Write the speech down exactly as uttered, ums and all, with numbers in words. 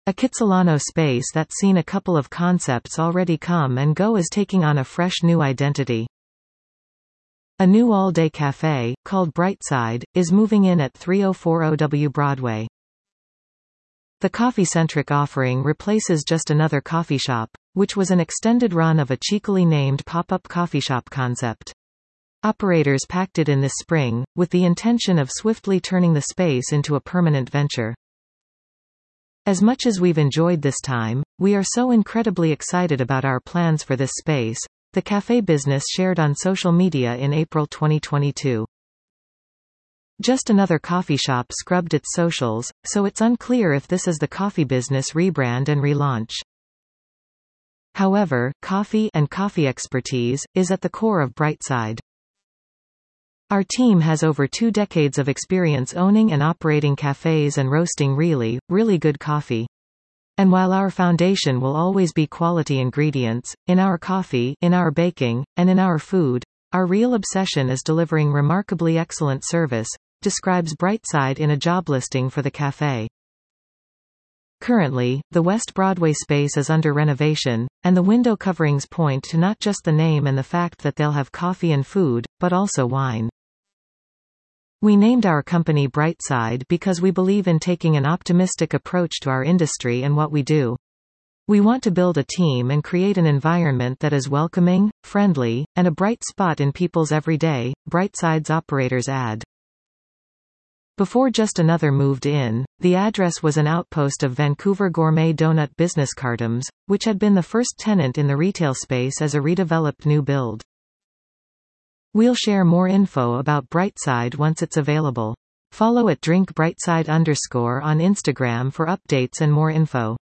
A Kitsilano space that's seen a couple of concepts already come and go is taking on a fresh new identity. A new all-day cafe, called Brightside, is moving in at thirty forty W Broadway. The coffee-centric offering replaces Just Another Coffee Shop, which was an extended run of a cheekily named pop-up coffee shop concept. Operators packed it in this spring, with the intention of swiftly turning the space into a permanent venture. As much as we've enjoyed this time, we are so incredibly excited about our plans for this space, the cafe business shared on social media in April twenty twenty-two. Just Another Coffee Shop scrubbed its socials, so it's unclear if this is the coffee business rebrand and relaunch. However, coffee and coffee expertise is at the core of Brightside. Our team has over two decades of experience owning and operating cafes and roasting really, really good coffee. And while our foundation will always be quality ingredients, in our coffee, in our baking, and in our food, our real obsession is delivering remarkably excellent service, describes Brightside in a job listing for the cafe. Currently, the West Broadway space is under renovation, and the window coverings point to not just the name and the fact that they'll have coffee and food, but also wine. We named our company Brightside because we believe in taking an optimistic approach to our industry and what we do. We want to build a team and create an environment that is welcoming, friendly, and a bright spot in people's everyday, Brightside's operators add. Before Just Another moved in, the address was an outpost of Vancouver Gourmet Donut Business Cartums, which had been the first tenant in the retail space as a redeveloped new build. We'll share more info about Brightside once it's available. Follow at drinkbrightside underscore on Instagram for updates and more info.